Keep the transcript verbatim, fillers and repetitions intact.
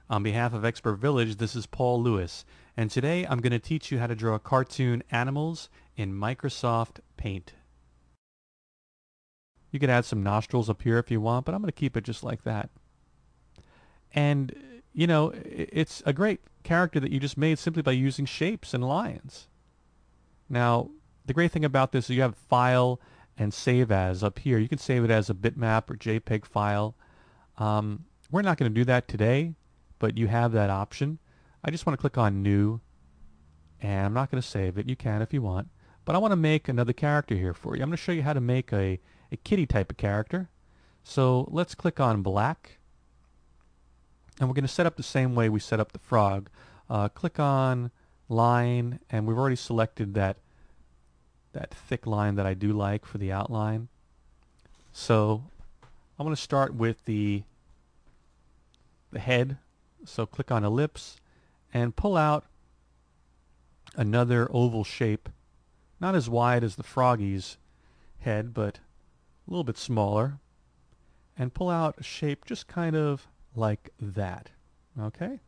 On behalf of Expert Village, this is Paul Lewis, and today I'm going to teach you how to draw cartoon animals in Microsoft Paint. You could add some nostrils up here if you want, but I'm going to keep it just like that. And, you know, it's a great character that you just made simply by using shapes and lines. Now, the great thing about this is you have File and Save As up here. You can save it as a bitmap or JPEG file. Um, we're not going to do that today, but you have that option. I just want to click on New, and I'm not going to save it. You can if you want. But I want to make another character here for you. I'm going to show you how to make a, a kitty type of character. So let's click on Black. And we're going to set up the same way we set up the frog. Uh, click on Line, and we've already selected that that thick line that I do like for the outline. So I'm going to start with the the head. So click on Ellipse and pull out another oval shape, not as wide as the froggy's head, but a little bit smaller, and pull out a shape just kind of like that. Okay?